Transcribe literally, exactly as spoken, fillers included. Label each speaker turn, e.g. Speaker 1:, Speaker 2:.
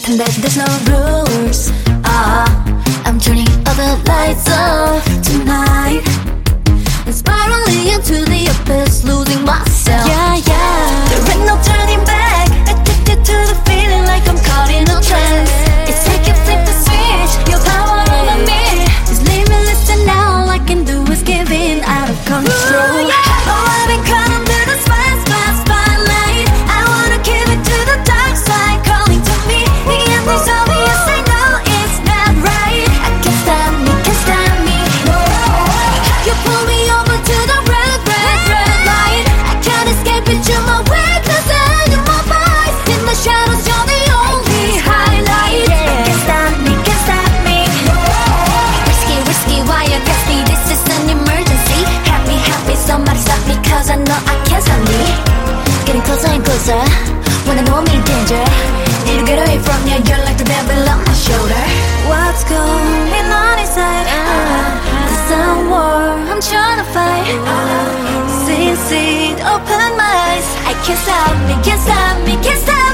Speaker 1: pretend that there's no rules. uh, I'm turning all the lights off tonight and spiraling into the abyss, losing myself. Yeah, yeah. There ain't no turning back. Addicted to the feeling like I'm caught in a trance. It's like you flip the switch, your power over me is limitless, and now all I can do is give in, out of control. Ooh, yeah. Oh, I've been caught under the spot, spot, spotlight. I wanna give it to the dark side, calling to me. The answer's obvious, I know it's not right. I can't stop me, can't stop me. No. You pull me over to the red, red, red light. I can't escape it, you're my weakness and you're my vice. In the shadows, you're the only highlight. Yeah. I can't stop me, can't stop me. No. Risky, risky, why you got me? This is an emergency. Help me, help me, somebody stop me, cause I know I can't stop me. Getting closer and closer, when I know I'm in danger. Need to get away from you, you're like the devil on my shoulder. What's going on inside? Uh, There's some war I'm trying to fight. uh, Since it opened my eyes, I can't stop me, can't stop me, can't stop me.